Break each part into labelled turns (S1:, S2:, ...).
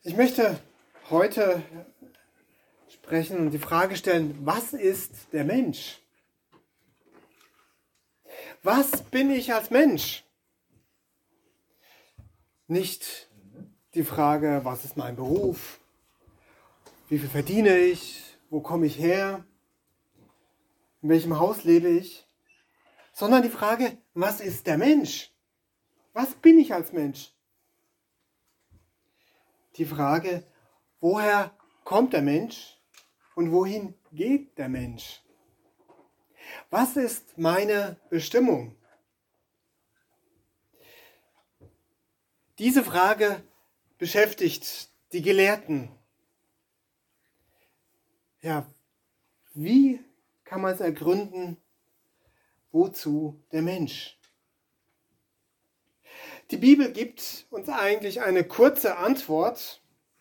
S1: Ich möchte heute sprechen und die Frage stellen, was ist der Mensch? Was bin ich als Mensch? Nicht die Frage, was ist mein Beruf? Wie viel verdiene ich? Wo komme ich her? In welchem Haus lebe ich? Sondern die Frage, was ist der Mensch? Was bin ich als Mensch? Die Frage, woher kommt der Mensch und wohin geht der Mensch? Was ist meine Bestimmung? Diese Frage beschäftigt die Gelehrten. Ja, wie kann man es ergründen, wozu der Mensch? Die Bibel gibt uns eigentlich eine kurze Antwort.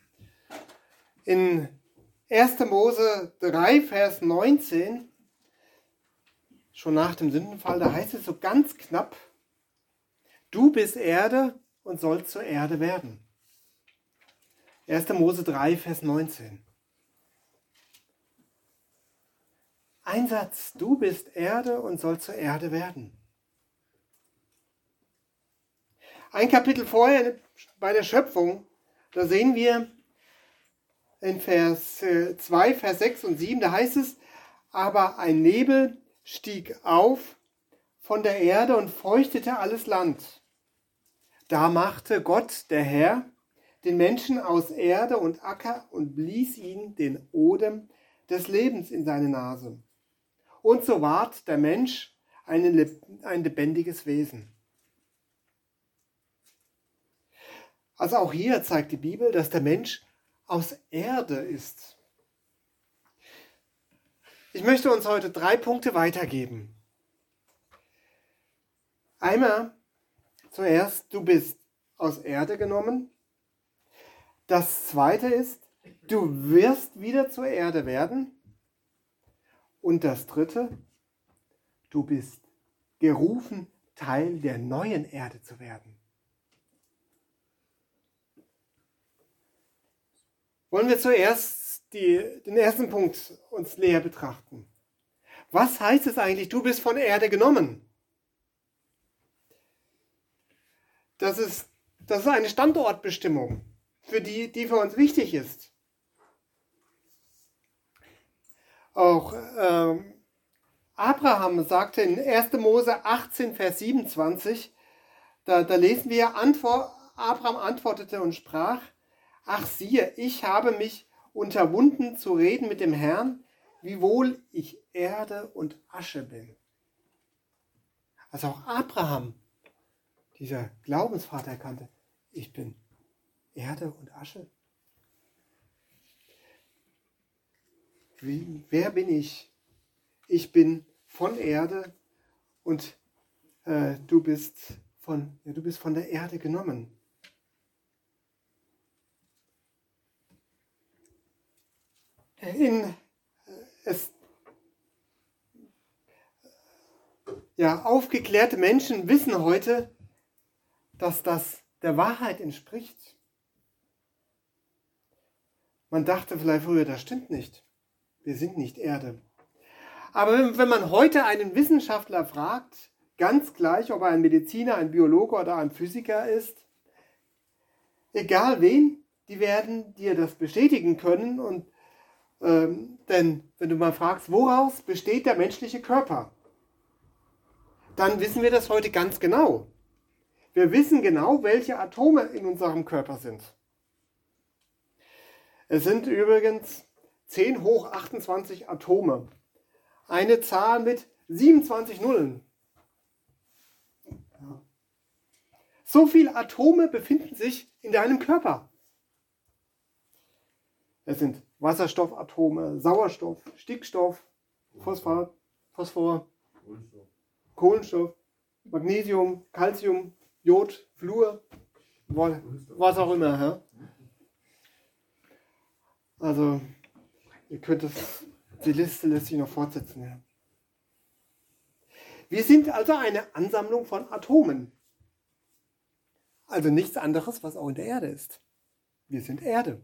S1: In 1. Mose 3, Vers 19, schon nach dem Sündenfall, da heißt es so ganz knapp, du bist Erde und sollst zur Erde werden. 1. Mose 3, Vers 19. Ein Satz, du bist Erde und sollst zur Erde werden. Ein Kapitel vorher bei der Schöpfung, da sehen wir in Vers 2, Vers 6 und 7, da heißt es, aber ein Nebel stieg auf von der Erde und feuchtete alles Land. Da machte Gott, der Herr, den Menschen aus Erde und Acker und blies ihm den Odem des Lebens in seine Nase. Und so ward der Mensch ein lebendiges Wesen. Also auch hier zeigt die Bibel, dass der Mensch aus Erde ist. Ich möchte uns heute 3 Punkte weitergeben. Einmal zuerst, du bist aus Erde genommen. Das zweite ist, du wirst wieder zur Erde werden. Und das dritte, du bist gerufen, Teil der neuen Erde zu werden. Wollen wir zuerst den ersten Punkt uns näher betrachten. Was heißt es eigentlich, du bist von Erde genommen? Das ist eine Standortbestimmung, die für uns wichtig ist. Auch Abraham sagte in 1. Mose 18, Vers 27, da lesen wir, Abraham antwortete und sprach, ach siehe, ich habe mich unterwunden zu reden mit dem Herrn, wiewohl ich Erde und Asche bin. Also auch Abraham, dieser Glaubensvater, erkannte, ich bin Erde und Asche. Wer bin ich? Ich bin von Erde und du bist von der Erde genommen. Aufgeklärte Menschen wissen heute, dass das der Wahrheit entspricht. Man dachte vielleicht früher, das stimmt nicht. Wir sind nicht Erde. Aber wenn man heute einen Wissenschaftler fragt, ganz gleich, ob er ein Mediziner, ein Biologe oder ein Physiker ist, egal wen, die werden dir das bestätigen können. Und denn wenn du mal fragst, woraus besteht der menschliche Körper, dann wissen wir das heute ganz genau. Wir wissen genau, welche Atome in unserem Körper sind. Es sind übrigens 10 hoch 28 Atome. Eine Zahl mit 27 Nullen. Ja. So viele Atome befinden sich in deinem Körper. Es sind Wasserstoffatome, Sauerstoff, Stickstoff, Phosphat, Phosphor, Kohlenstoff, Magnesium, Calcium, Jod, Fluor, was auch immer. Ja? Also, ihr könnt die Liste lässt sich noch fortsetzen. Ja. Wir sind also eine Ansammlung von Atomen. Also nichts anderes, was auch in der Erde ist. Wir sind Erde.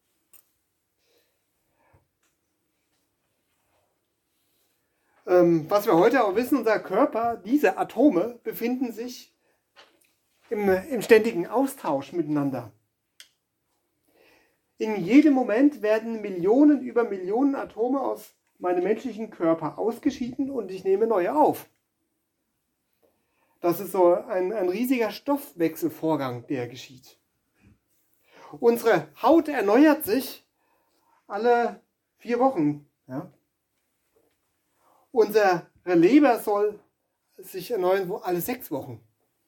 S1: Was wir heute auch wissen, unser Körper, diese Atome befinden sich im ständigen Austausch miteinander. In jedem Moment werden Millionen über Millionen Atome aus meinem menschlichen Körper ausgeschieden und ich nehme neue auf. Das ist so ein riesiger Stoffwechselvorgang, der geschieht. Unsere Haut erneuert sich alle 4 Wochen. Ja? Unsere Leber soll sich erneuern alle 6 Wochen.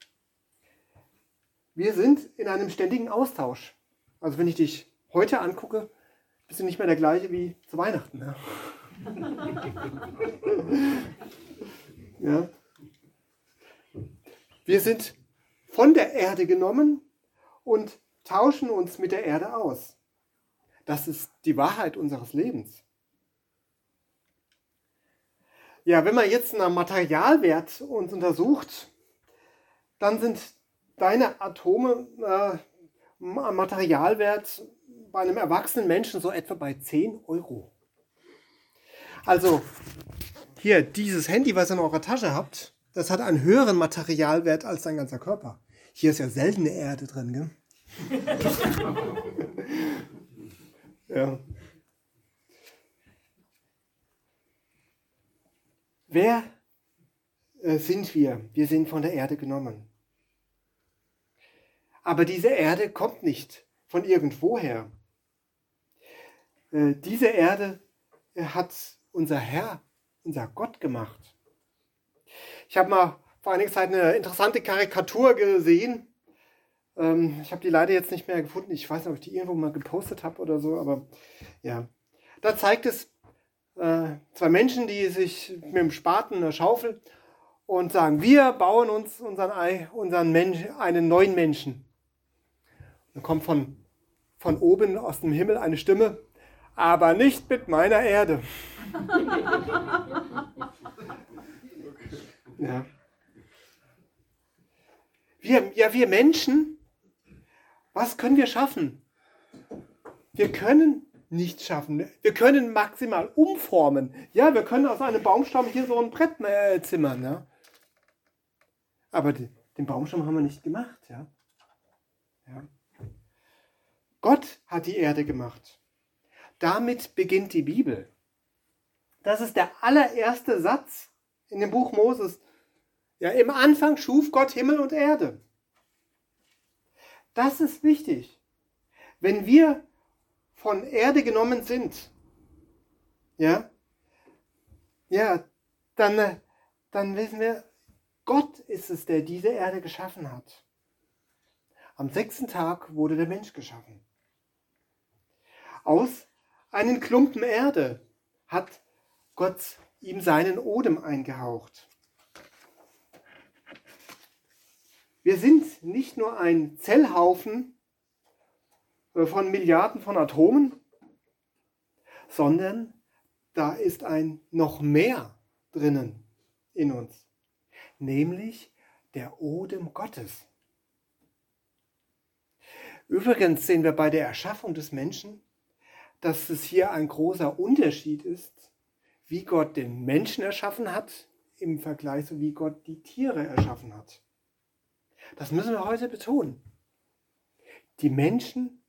S1: Wir sind in einem ständigen Austausch. Also wenn ich dich heute angucke, bist du nicht mehr der gleiche wie zu Weihnachten. Ja? Ja. Wir sind von der Erde genommen und tauschen uns mit der Erde aus. Das ist die Wahrheit unseres Lebens. Ja, wenn man jetzt nach Materialwert uns untersucht, dann sind deine Atome am Materialwert bei einem erwachsenen Menschen so etwa bei 10 Euro. Also hier, dieses Handy, was ihr in eurer Tasche habt, das hat einen höheren Materialwert als dein ganzer Körper. Hier ist ja seltene Erde drin, gell? Ja. Wer sind wir? Wir sind von der Erde genommen. Aber diese Erde kommt nicht von irgendwoher. Diese Erde hat unser Herr, unser Gott gemacht. Ich habe mal vor einiger Zeit eine interessante Karikatur gesehen. Ich habe die leider jetzt nicht mehr gefunden. Ich weiß nicht, ob ich die irgendwo mal gepostet habe oder so, aber ja. Da zeigt es 2 Menschen, die sich mit dem Spaten eine Schaufel und sagen, wir bauen uns einen neuen Menschen. Dann kommt von oben aus dem Himmel eine Stimme, aber nicht mit meiner Erde. Ja. Wir Menschen, was können wir schaffen? Wir können nichts schaffen. Wir können maximal umformen. Ja, wir können aus einem Baumstamm hier so ein Brett zimmern. Ja? Aber den Baumstamm haben wir nicht gemacht. Ja? Ja. Gott hat die Erde gemacht. Damit beginnt die Bibel. Das ist der allererste Satz in dem Buch Moses. Ja, im Anfang schuf Gott Himmel und Erde. Das ist wichtig. Wenn wir von Erde genommen sind, dann wissen wir, Gott ist es, der diese Erde geschaffen hat. Am 6. Tag wurde der Mensch geschaffen. Aus einem Klumpen Erde hat Gott ihm seinen Odem eingehaucht. Wir sind nicht nur ein Zellhaufen von Milliarden von Atomen, sondern da ist ein noch mehr drinnen in uns, nämlich der Odem Gottes. Übrigens sehen wir bei der Erschaffung des Menschen, dass es hier ein großer Unterschied ist, wie Gott den Menschen erschaffen hat, im Vergleich zu wie Gott die Tiere erschaffen hat. Das müssen wir heute betonen. Den Menschen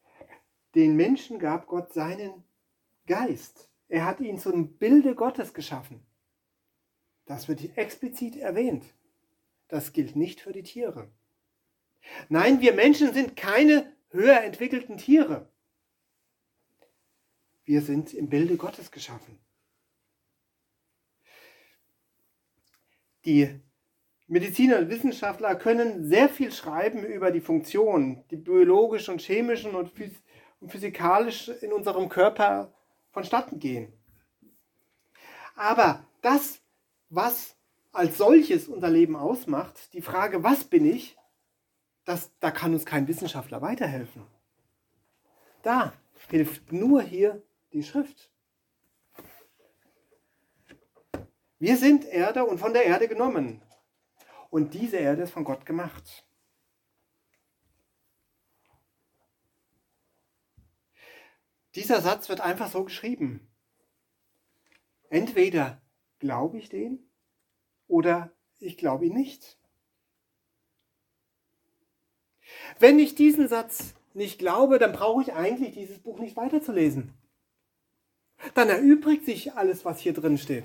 S1: gab Gott seinen Geist. Er hat ihn zum Bilde Gottes geschaffen. Das wird explizit erwähnt. Das gilt nicht für die Tiere. Nein, wir Menschen sind keine höher entwickelten Tiere. Wir sind im Bilde Gottes geschaffen. Die Mediziner und Wissenschaftler können sehr viel schreiben über die Funktionen, die biologisch und chemisch und physikalisch in unserem Körper vonstatten gehen. Aber das, was als solches unser Leben ausmacht, die Frage, was bin ich, da kann uns kein Wissenschaftler weiterhelfen. Da hilft nur hier die Schrift. Wir sind Erde und von der Erde genommen. Und diese Erde ist von Gott gemacht. Dieser Satz wird einfach so geschrieben. Entweder glaube ich den oder ich glaube ihn nicht. Wenn ich diesen Satz nicht glaube, dann brauche ich eigentlich dieses Buch nicht weiterzulesen. Dann erübrigt sich alles, was hier drin steht.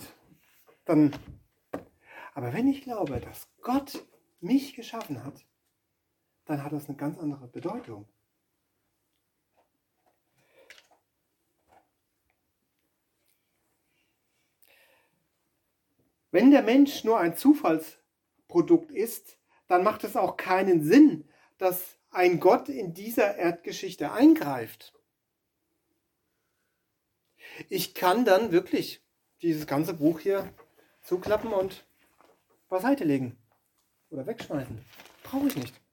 S1: Aber wenn ich glaube, dass Gott mich geschaffen hat, dann hat das eine ganz andere Bedeutung. Wenn der Mensch nur ein Zufallsprodukt ist, dann macht es auch keinen Sinn, dass ein Gott in dieser Erdgeschichte eingreift. Ich kann dann wirklich dieses ganze Buch hier zuklappen und beiseite legen oder wegschmeißen. Brauche ich nicht.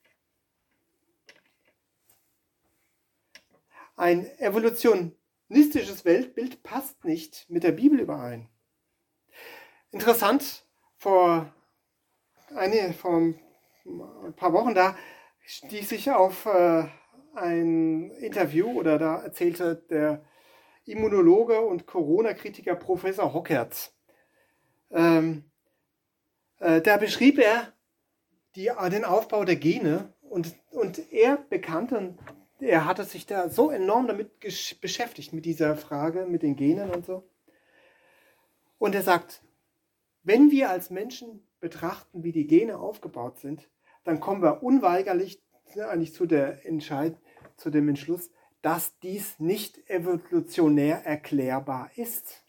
S1: Ein evolutionistisches Weltbild passt nicht mit der Bibel überein. Interessant, vor ein paar Wochen, da stieß ich auf ein Interview, oder da erzählte der Immunologe und Corona-Kritiker Professor Hockertz. Da beschrieb er den Aufbau der Gene und er bekannte, er hatte sich da so enorm damit beschäftigt, mit dieser Frage, mit den Genen und so. Und er sagt, wenn wir als Menschen betrachten, wie die Gene aufgebaut sind, dann kommen wir unweigerlich eigentlich zu dem Entschluss, dass dies nicht evolutionär erklärbar ist.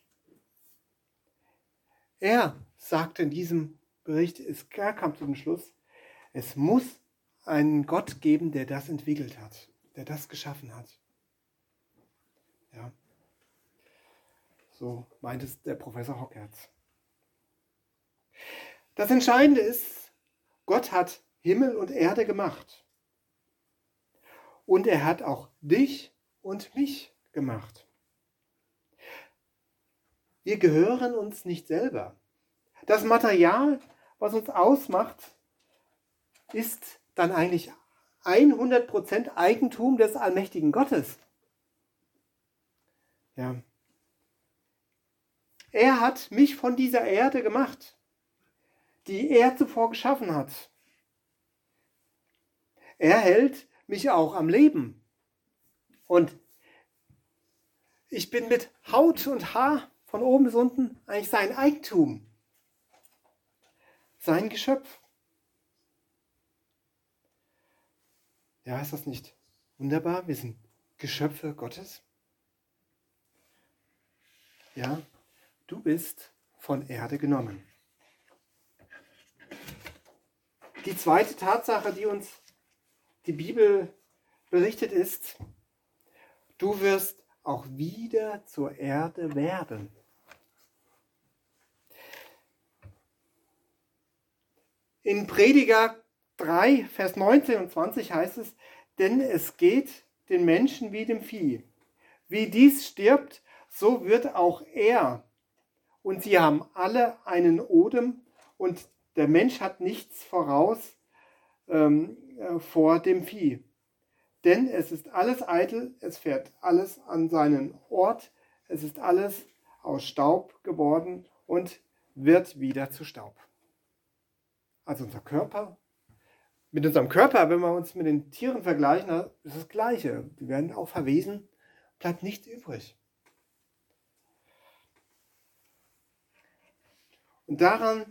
S1: Er sagte in diesem Bericht, er kam zu dem Schluss, es muss einen Gott geben, der das entwickelt hat, der das geschaffen hat. Ja. So meint es der Professor Hockertz. Das Entscheidende ist, Gott hat Himmel und Erde gemacht. Und er hat auch dich und mich gemacht. Wir gehören uns nicht selber. Das Material, was uns ausmacht, ist dann eigentlich 100% Eigentum des allmächtigen Gottes. Ja. Er hat mich von dieser Erde gemacht, die er zuvor geschaffen hat. Er hält mich auch am Leben. Und ich bin mit Haut und Haar von oben bis unten eigentlich sein Eigentum. Sein Geschöpf. Ja, ist das nicht wunderbar? Wir sind Geschöpfe Gottes. Ja, du bist von Erde genommen. Die zweite Tatsache, die uns die Bibel berichtet, ist, du wirst auch wieder zur Erde werden. In Prediger 3, Vers 19 und 20 heißt es, denn es geht den Menschen wie dem Vieh. Wie dies stirbt, so wird auch er. Und sie haben alle einen Odem und der Mensch hat nichts voraus vor dem Vieh. Denn es ist alles eitel, es fährt alles an seinen Ort, es ist alles aus Staub geworden und wird wieder zu Staub. Also unser Körper, mit unserem Körper, wenn wir uns mit den Tieren vergleichen, ist das Gleiche. Die werden auch verwesen, bleibt nichts übrig. Und daran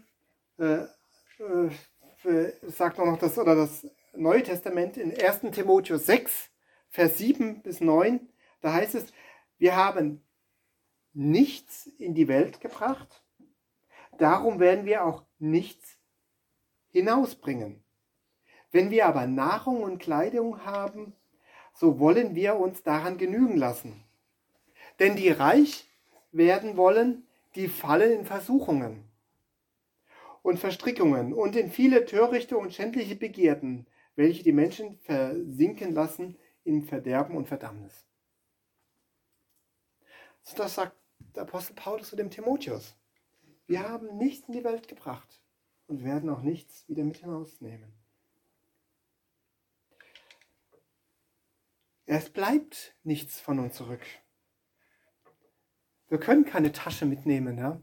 S1: sagt noch das Neue Testament in 1. Timotheus 6, Vers 7 bis 9, da heißt es, wir haben nichts in die Welt gebracht, darum werden wir auch nichts hinausbringen. Wenn wir aber Nahrung und Kleidung haben, so wollen wir uns daran genügen lassen. Denn die reich werden wollen, die fallen in Versuchungen und Verstrickungen und in viele törichte und schändliche Begierden, welche die Menschen versinken lassen in Verderben und Verdammnis. Das sagt der Apostel Paulus zu dem Timotheus. Wir haben nichts in die Welt gebracht und werden auch nichts wieder mit hinausnehmen. Es bleibt nichts von uns zurück. Wir können keine Tasche mitnehmen. Ja?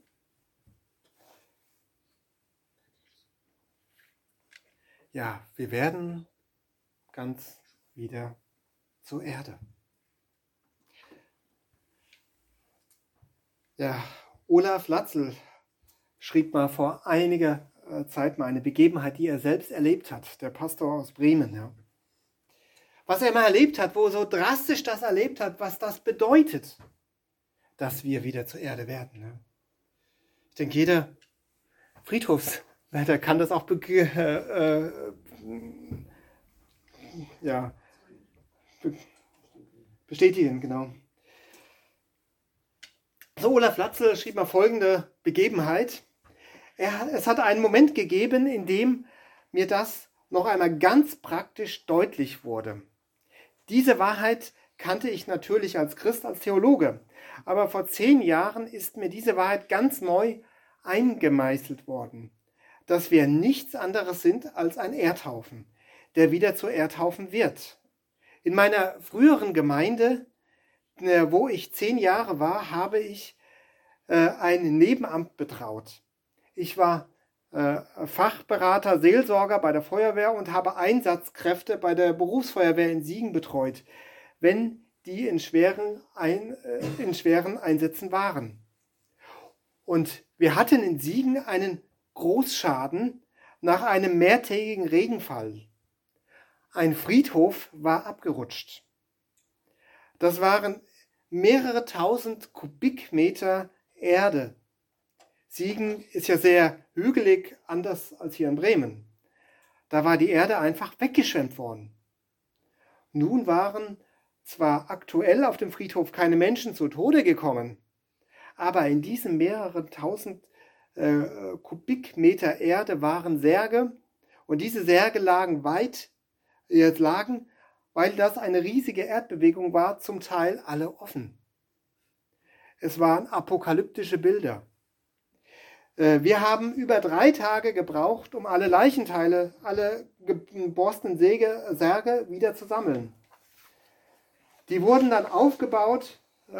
S1: Ja, wir werden ganz wieder zur Erde. Ja, Olaf Latzel schrieb mal vor einiger Zeit mal eine Begebenheit, die er selbst erlebt hat, der Pastor aus Bremen. Ja. Was er mal erlebt hat, wo er so drastisch das erlebt hat, was das bedeutet, dass wir wieder zur Erde werden. Ja. Ich denke, jeder Friedhofswärter kann das auch bestätigen, genau. So, Olaf Latzel schrieb mal folgende Begebenheit. Es hat einen Moment gegeben, in dem mir das noch einmal ganz praktisch deutlich wurde. Diese Wahrheit kannte ich natürlich als Christ, als Theologe. Aber vor 10 Jahren ist mir diese Wahrheit ganz neu eingemeißelt worden, dass wir nichts anderes sind als ein Erdhaufen, der wieder zu Erdhaufen wird. In meiner früheren Gemeinde, wo ich 10 Jahre war, habe ich ein Nebenamt betraut. Ich war Fachberater, Seelsorger bei der Feuerwehr und habe Einsatzkräfte bei der Berufsfeuerwehr in Siegen betreut, wenn die in schweren Einsätzen waren. Und wir hatten in Siegen einen Großschaden nach einem mehrtägigen Regenfall. Ein Friedhof war abgerutscht. Das waren mehrere tausend Kubikmeter Erde. Siegen ist ja sehr hügelig, anders als hier in Bremen. Da war die Erde einfach weggeschwemmt worden. Nun waren zwar aktuell auf dem Friedhof keine Menschen zu Tode gekommen, aber in diesen mehreren tausend Kubikmeter Erde waren Särge und diese Särge lagen, weil das eine riesige Erdbewegung war, zum Teil alle offen. Es waren apokalyptische Bilder. Wir haben über 3 Tage gebraucht, um alle Leichenteile, alle geborstenen Särge wieder zu sammeln. Die wurden dann aufgebahrt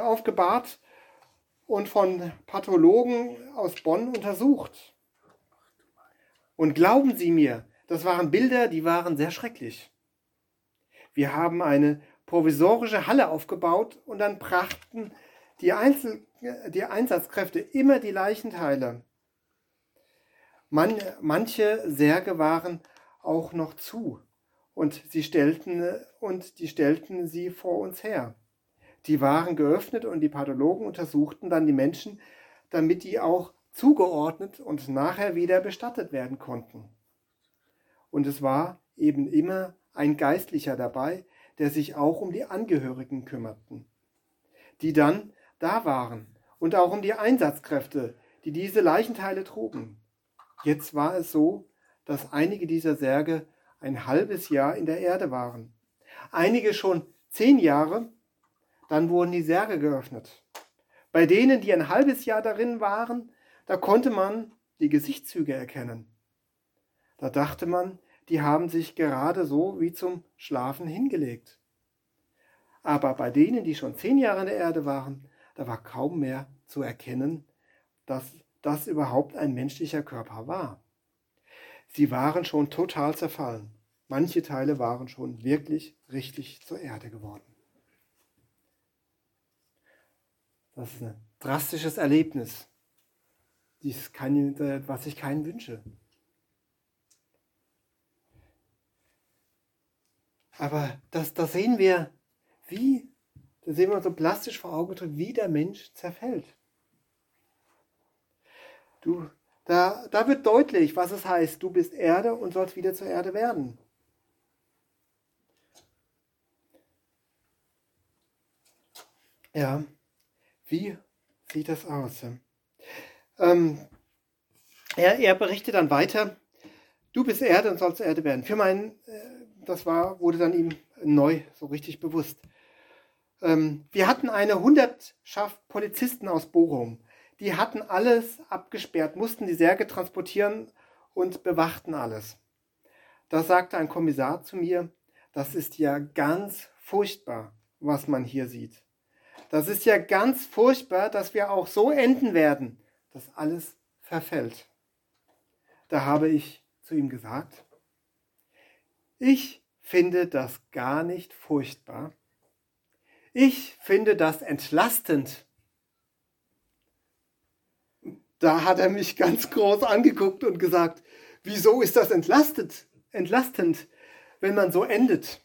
S1: und von Pathologen aus Bonn untersucht. Und glauben Sie mir, das waren Bilder, die waren sehr schrecklich. Wir haben eine provisorische Halle aufgebaut und dann brachten die Einsatzkräfte immer die Leichenteile. Manche Särge waren auch noch zu und die stellten sie vor uns her. Die waren geöffnet und die Pathologen untersuchten dann die Menschen, damit die auch zugeordnet und nachher wieder bestattet werden konnten. Und es war eben immer ein Geistlicher dabei, der sich auch um die Angehörigen kümmerten, die dann da waren und auch um die Einsatzkräfte, die diese Leichenteile trugen. Jetzt war es so, dass einige dieser Särge ein halbes Jahr in der Erde waren. Einige schon 10 Jahre, dann wurden die Särge geöffnet. Bei denen, die ein halbes Jahr darin waren, da konnte man die Gesichtszüge erkennen. Da dachte man, die haben sich gerade so wie zum Schlafen hingelegt. Aber bei denen, die schon 10 Jahre in der Erde waren, da war kaum mehr zu erkennen, dass das überhaupt ein menschlicher Körper war. Sie waren schon total zerfallen. Manche Teile waren schon wirklich richtig zur Erde geworden. Das ist ein drastisches Erlebnis, was ich keinen wünsche. Aber da sehen wir so plastisch vor Augen gedrückt, wie der Mensch zerfällt. Da wird deutlich, was es heißt, du bist Erde und sollst wieder zur Erde werden. Ja, wie sieht das aus? Er berichtet dann weiter, du bist Erde und sollst Erde werden. Wurde dann ihm neu so richtig bewusst. Wir hatten eine Hundertschaft Polizisten aus Bochum. Die hatten alles abgesperrt, mussten die Särge transportieren und bewachten alles. Da sagte ein Kommissar zu mir, das ist ja ganz furchtbar, was man hier sieht. Das ist ja ganz furchtbar, dass wir auch so enden werden, dass alles verfällt. Da habe ich zu ihm gesagt, ich finde das gar nicht furchtbar. Ich finde das entlastend. Da hat er mich ganz groß angeguckt und gesagt, wieso ist das entlastend, wenn man so endet?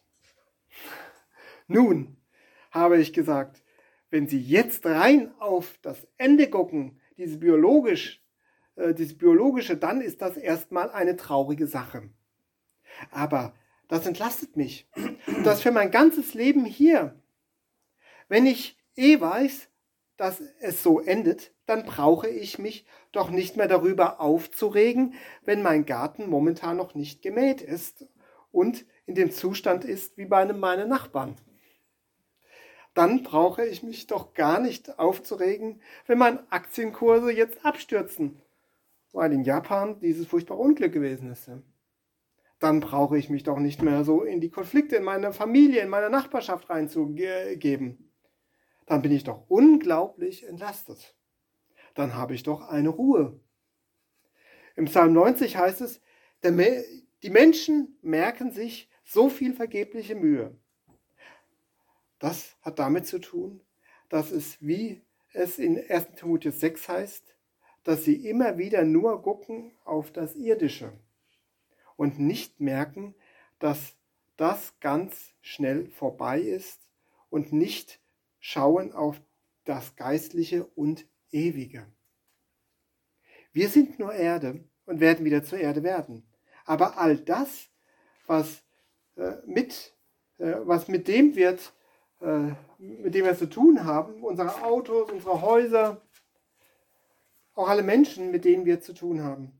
S1: Nun, habe ich gesagt, wenn Sie jetzt rein auf das Ende gucken, dieses biologische, dann ist das erstmal eine traurige Sache. Aber das entlastet mich. Das für mein ganzes Leben hier. Wenn ich weiß, dass es so endet, dann brauche ich mich doch nicht mehr darüber aufzuregen, wenn mein Garten momentan noch nicht gemäht ist und in dem Zustand ist wie bei meinen Nachbarn. Dann brauche ich mich doch gar nicht aufzuregen, wenn meine Aktienkurse jetzt abstürzen, weil in Japan dieses furchtbare Unglück gewesen ist. Dann brauche ich mich doch nicht mehr so in die Konflikte in meiner Familie, in meiner Nachbarschaft reinzugeben. Dann bin ich doch unglaublich entlastet. Dann habe ich doch eine Ruhe. Im Psalm 90 heißt es, die Menschen merken sich so viel vergebliche Mühe. Das hat damit zu tun, dass es, wie es in 1. Timotheus 6 heißt, dass sie immer wieder nur gucken auf das Irdische und nicht merken, dass das ganz schnell vorbei ist und nicht schauen auf das Geistliche und Ewige. Wir sind nur Erde und werden wieder zur Erde werden. Aber all das, was mit dem wir zu tun haben, unsere Autos, unsere Häuser, auch alle Menschen, mit denen wir zu tun haben.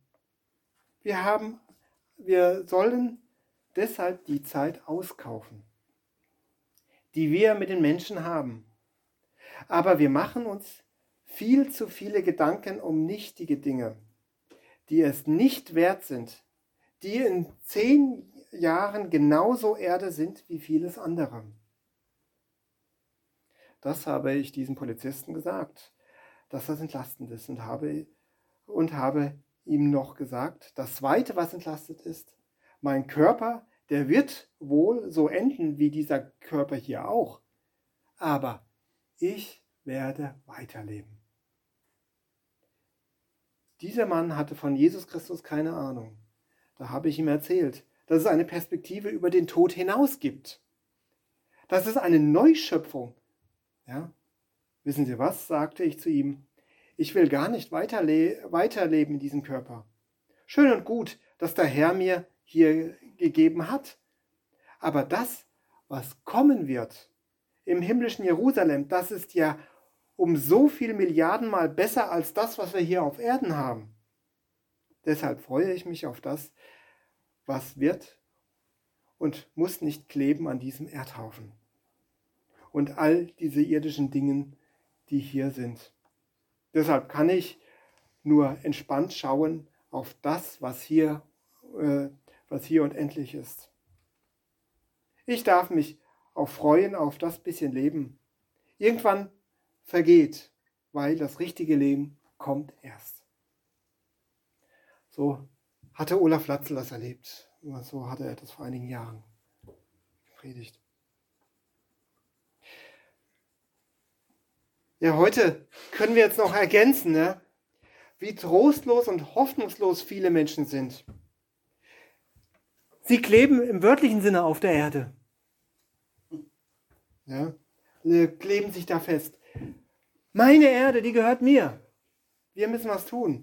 S1: Wir sollen deshalb die Zeit auskaufen, die wir mit den Menschen haben. Aber wir machen uns viel zu viele Gedanken um nichtige Dinge, die es nicht wert sind, die in 10 Jahren genauso Erde sind wie vieles andere. Das habe ich diesem Polizisten gesagt, dass das entlastend ist und habe ihm noch gesagt, das Zweite, was entlastet ist, mein Körper, der wird wohl so enden wie dieser Körper hier auch, aber ich werde weiterleben. Dieser Mann hatte von Jesus Christus keine Ahnung. Da habe ich ihm erzählt, dass es eine Perspektive über den Tod hinaus gibt. Das ist eine Neuschöpfung. Ja? Wissen Sie was, sagte ich zu ihm. Ich will gar nicht weiterleben in diesem Körper. Schön und gut, dass der Herr mir hier gegeben hat. Aber das, was kommen wird im himmlischen Jerusalem, das ist ja um so viel Milliardenmal besser als das, was wir hier auf Erden haben. Deshalb freue ich mich auf das, was wird und muss nicht kleben an diesem Erdhaufen. Und all diese irdischen Dinge, die hier sind. Deshalb kann ich nur entspannt schauen auf das, was hier und endlich ist. Ich darf mich auch freuen auf das bisschen Leben. Irgendwann vergeht, weil das richtige Leben kommt erst. So hatte Olaf Latzel das erlebt. So hatte er das vor einigen Jahren gepredigt. Ja, heute können wir jetzt noch ergänzen, ne, wie trostlos und hoffnungslos viele Menschen sind. Sie kleben im wörtlichen Sinne auf der Erde. Ja, kleben sich da fest. Meine Erde, die gehört mir. Wir müssen was tun.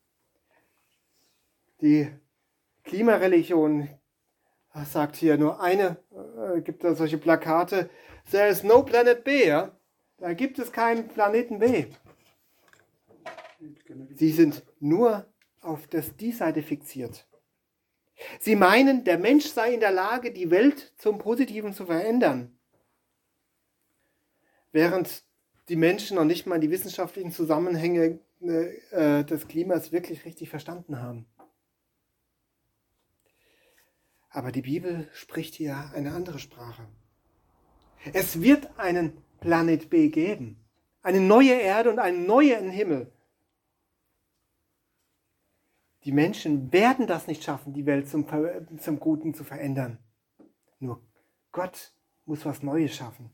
S1: Die Klimareligion sagt hier nur gibt da solche Plakate, there is no planet B, ja? Da gibt es keinen Planeten B. Sie sind nur auf das Diesseite fixiert. Sie meinen, der Mensch sei in der Lage, die Welt zum Positiven zu verändern. Während die Menschen noch nicht mal die wissenschaftlichen Zusammenhänge des Klimas wirklich richtig verstanden haben. Aber die Bibel spricht hier eine andere Sprache. Es wird einen Planet B geben. Eine neue Erde und einen neuen Himmel. Die Menschen werden das nicht schaffen, die Welt zum Guten zu verändern. Nur Gott muss was Neues schaffen.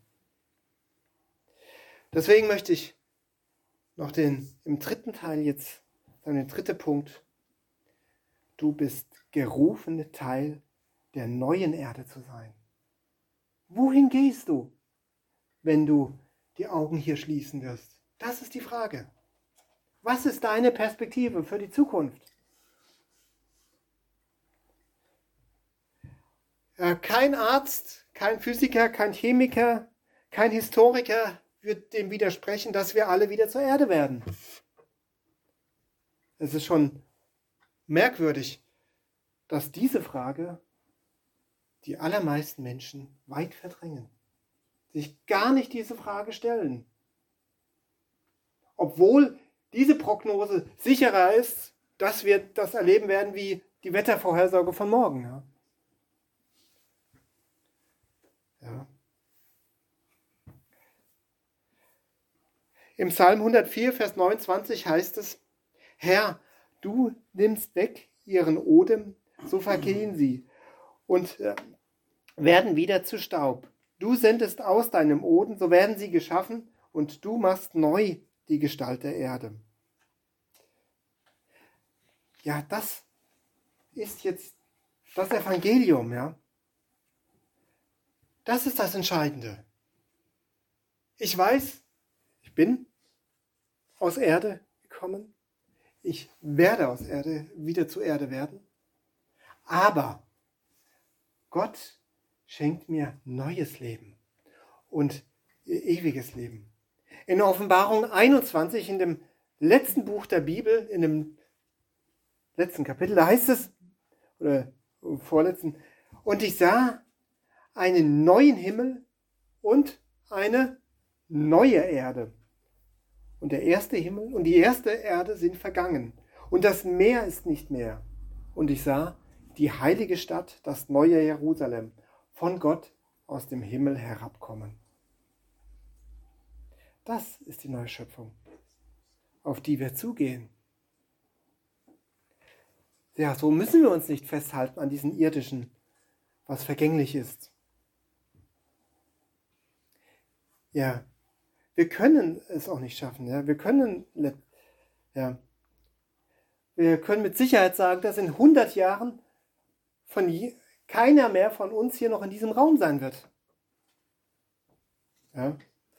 S1: Deswegen möchte ich noch im dritten Teil jetzt, den dritten Punkt. Du bist gerufen, Teil der neuen Erde zu sein. Wohin gehst du, wenn du die Augen hier schließen wirst? Das ist die Frage. Was ist deine Perspektive für die Zukunft? Kein Arzt, kein Physiker, kein Chemiker, kein Historiker wird dem widersprechen, dass wir alle wieder zur Erde werden. Es ist schon merkwürdig, dass diese Frage die allermeisten Menschen weit verdrängen, sich gar nicht diese Frage stellen. Obwohl diese Prognose sicherer ist, dass wir das erleben werden wie die Wettervorhersage von morgen. Ja. Im Psalm 104, Vers 29 heißt es, Herr, du nimmst weg ihren Odem, so vergehen sie und werden wieder zu Staub. Du sendest aus deinem Odem, so werden sie geschaffen und du machst neu die Gestalt der Erde. Ja, das ist jetzt das Evangelium, ja. Das ist das Entscheidende. Ich weiß, ich bin aus Erde gekommen. Ich werde aus Erde wieder zu Erde werden. Aber Gott schenkt mir neues Leben und ewiges Leben. In Offenbarung 21, in dem letzten Buch der Bibel, in dem letzten Kapitel, da heißt es, oder vorletzten, und ich sah einen neuen Himmel und eine neue Erde. Und der erste Himmel und die erste Erde sind vergangen. Und das Meer ist nicht mehr. Und ich sah die heilige Stadt, das neue Jerusalem, von Gott aus dem Himmel herabkommen. Das ist die neue Schöpfung, auf die wir zugehen. Ja, so müssen wir uns nicht festhalten an diesen irdischen, was vergänglich ist. Ja, wir können es auch nicht schaffen. Ja, wir können mit Sicherheit sagen, dass in 100 Jahren keiner mehr von uns hier noch in diesem Raum sein wird. Ja.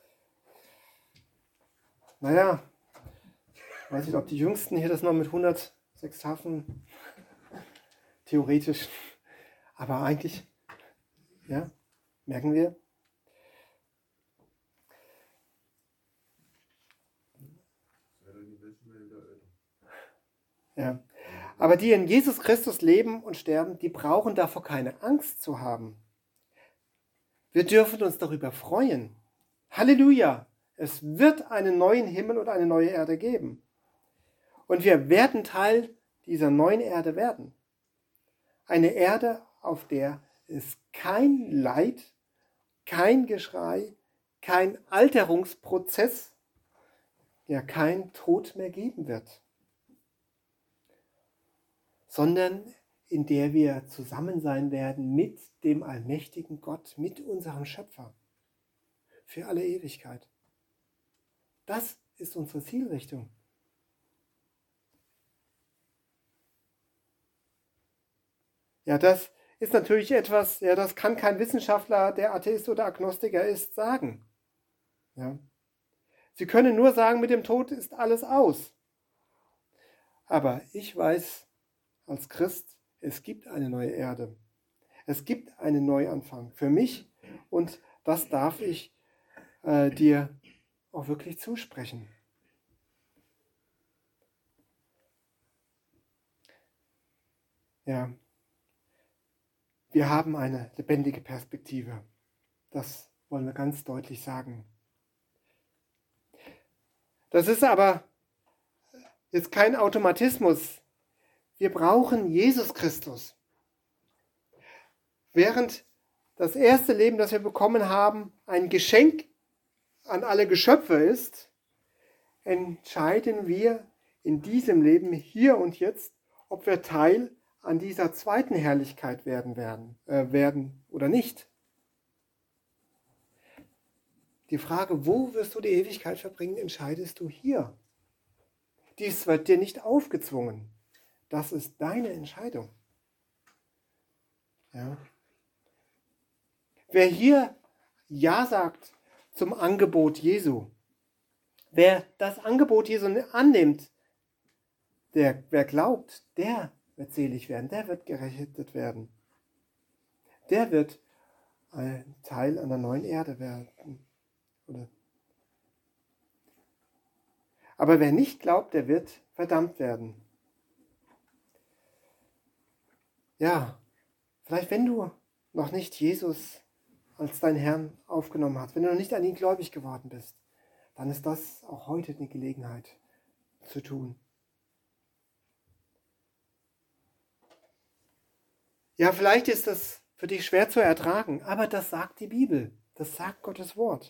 S1: Naja, ich weiß nicht, ob die Jüngsten hier das noch mit 106 schaffen. Theoretisch. Aber eigentlich, ja, merken wir. Ja. Aber die in Jesus Christus leben und sterben, die brauchen davor keine Angst zu haben. Wir dürfen uns darüber freuen. Halleluja! Es wird einen neuen Himmel und eine neue Erde geben. Und wir werden Teil dieser neuen Erde werden. Eine Erde, auf der es kein Leid, kein Geschrei, kein Alterungsprozess, ja kein Tod mehr geben wird. Sondern in der wir zusammen sein werden mit dem allmächtigen Gott, mit unserem Schöpfer. Für alle Ewigkeit. Das ist unsere Zielrichtung. Ja, das ist natürlich etwas, ja, das kann kein Wissenschaftler, der Atheist oder Agnostiker ist, sagen. Ja. Sie können nur sagen, mit dem Tod ist alles aus. Aber ich weiß als Christ, es gibt eine neue Erde. Es gibt einen Neuanfang für mich und das darf ich dir auch wirklich zusprechen. Ja, wir haben eine lebendige Perspektive. Das wollen wir ganz deutlich sagen. Das ist aber jetzt kein Automatismus. Wir brauchen Jesus Christus. Während das erste Leben, das wir bekommen haben, ein Geschenk an alle Geschöpfe ist, entscheiden wir in diesem Leben hier und jetzt, ob wir Teil an dieser zweiten Herrlichkeit werden oder nicht. Die Frage, wo wirst du die Ewigkeit verbringen, entscheidest du hier. Dies wird dir nicht aufgezwungen. Das ist deine Entscheidung. Ja. Wer hier Ja sagt zum Angebot Jesu, wer das Angebot Jesu annimmt, wer glaubt, der wird selig werden, der wird gerettet werden. Der wird ein Teil einer neuen Erde werden. Aber wer nicht glaubt, der wird verdammt werden. Ja, vielleicht wenn du noch nicht Jesus als dein Herrn aufgenommen hast, wenn du noch nicht an ihn gläubig geworden bist, dann ist das auch heute eine Gelegenheit zu tun. Ja, vielleicht ist das für dich schwer zu ertragen, aber das sagt die Bibel, das sagt Gottes Wort.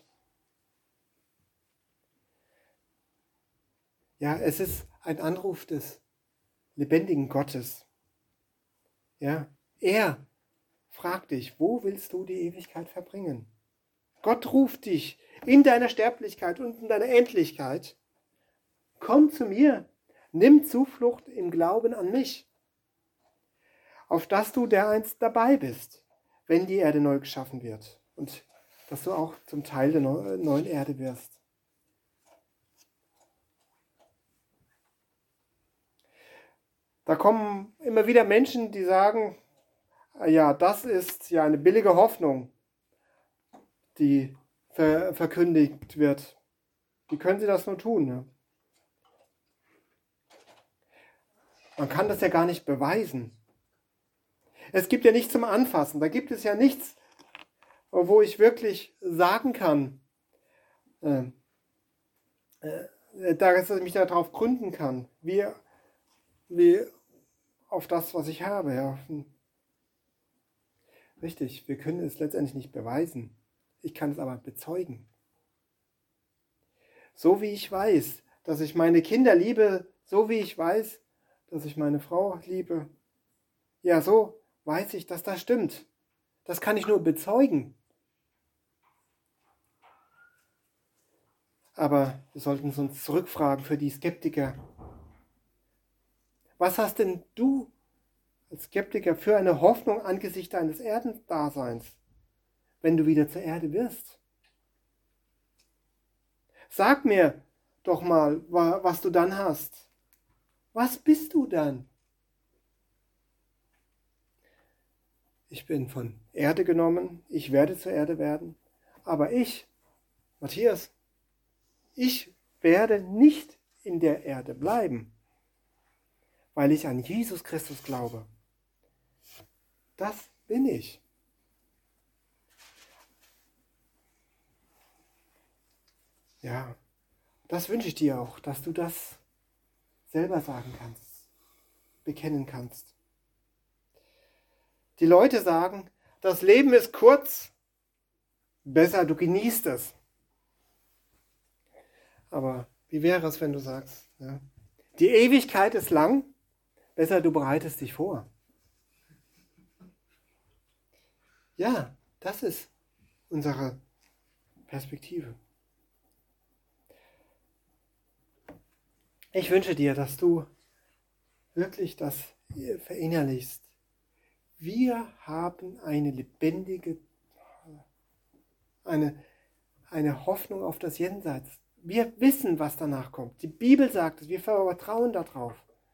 S1: Ja, es ist ein Anruf des lebendigen Gottes. Ja, er fragt dich, wo willst du die Ewigkeit verbringen? Gott ruft dich in deiner Sterblichkeit und in deiner Endlichkeit. Komm zu mir, nimm Zuflucht im Glauben an mich, auf dass du dereinst dabei bist, wenn die Erde neu geschaffen wird und dass du auch zum Teil der neuen Erde wirst. Da kommen immer wieder Menschen, die sagen, ja, das ist ja eine billige Hoffnung, die verkündigt wird. Wie können sie das nur tun? Ne? Man kann das ja gar nicht beweisen. Es gibt ja nichts zum Anfassen. Da gibt es ja nichts, wo ich wirklich sagen kann, dass ich mich darauf gründen kann, wie auf das, was ich habe. Ja. Richtig, wir können es letztendlich nicht beweisen. Ich kann es aber bezeugen. So wie ich weiß, dass ich meine Kinder liebe, so wie ich weiß, dass ich meine Frau liebe, ja, so weiß ich, dass das stimmt. Das kann ich nur bezeugen. Aber wir sollten uns zurückfragen für die Skeptiker. Was hast denn du als Skeptiker für eine Hoffnung angesichts deines Erdendaseins, wenn du wieder zur Erde wirst? Sag mir doch mal, was du dann hast. Was bist du dann? Ich bin von Erde genommen, ich werde zur Erde werden, aber ich, Matthias, ich werde nicht in der Erde bleiben, weil ich an Jesus Christus glaube. Das bin ich. Ja, das wünsche ich dir auch, dass du das selber sagen kannst, bekennen kannst. Die Leute sagen, das Leben ist kurz, besser du genießt es. Aber wie wäre es, wenn du sagst, ja, die Ewigkeit ist lang, besser du bereitest dich vor. Ja, das ist unsere Perspektive. Ich wünsche dir, dass du wirklich das verinnerlichst. Wir haben eine lebendige, eine Hoffnung auf das Jenseits. Wir wissen, was danach kommt. Die Bibel sagt es, wir vertrauen darauf.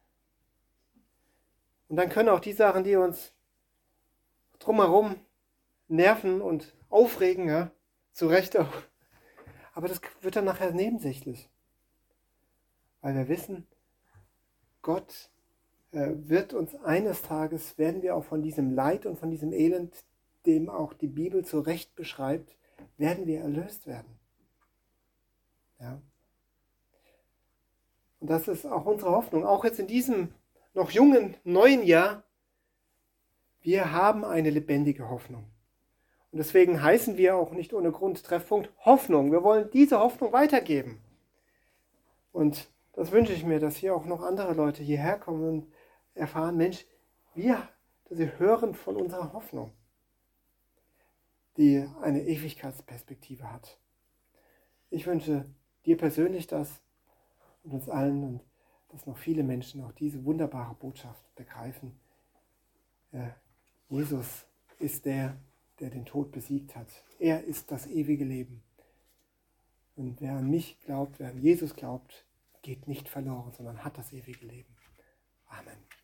S1: Und dann können auch die Sachen, die uns drumherum nerven und aufregen, ja, zu Recht auch. Aber das wird dann nachher nebensächlich. Weil wir wissen, Gott wird uns eines Tages, werden wir auch von diesem Leid und von diesem Elend, dem auch die Bibel zu Recht beschreibt, werden wir erlöst werden. Ja. Und das ist auch unsere Hoffnung, auch jetzt in diesem noch jungen, neuen Jahr. Wir haben eine lebendige Hoffnung. Und deswegen heißen wir auch nicht ohne Grund Treffpunkt Hoffnung. Wir wollen diese Hoffnung weitergeben. Und das wünsche ich mir, dass hier auch noch andere Leute hierher kommen und erfahren, Mensch, dass sie hören von unserer Hoffnung, die eine Ewigkeitsperspektive hat. Ich wünsche dir persönlich das und uns allen, und dass noch viele Menschen auch diese wunderbare Botschaft begreifen. Jesus ist der den Tod besiegt hat. Er ist das ewige Leben. Und wer an mich glaubt, wer an Jesus glaubt, geht nicht verloren, sondern hat das ewige Leben. Amen.